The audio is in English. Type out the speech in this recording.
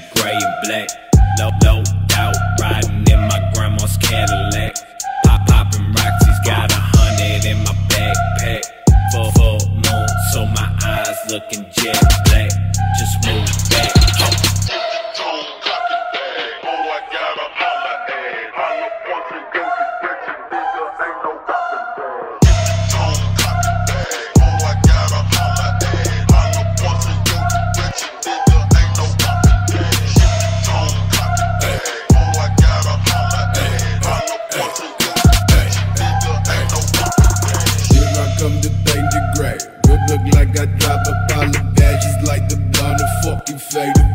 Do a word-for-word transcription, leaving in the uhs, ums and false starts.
gray and black. Low, low out, riding in my grandma's Cadillac. Pop, poppin' Roxy's got a hundred in my backpack. Full, full moon, so my eyes looking jet black. Just move back. Come to danger grade. Good look like I drop a pile of badges like the blonde and fucking fade.